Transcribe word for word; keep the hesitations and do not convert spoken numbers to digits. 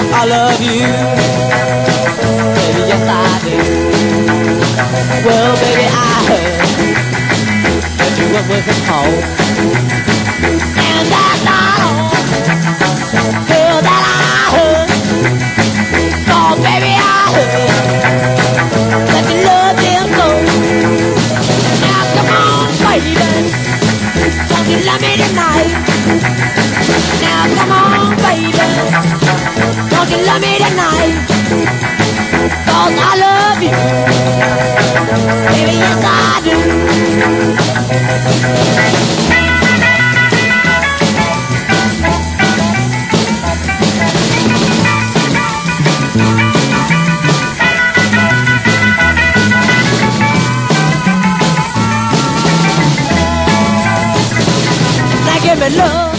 I love you, baby, yes I do. Well, baby, I heard that you were working hard, and that's not all. Well, that I heard, oh, baby, I heard that you love them so. Now come on, baby, won't you love me tonight? Now come on, baby, won't you love me tonight? 'Cause I love you, baby, yes I do. Now give me love.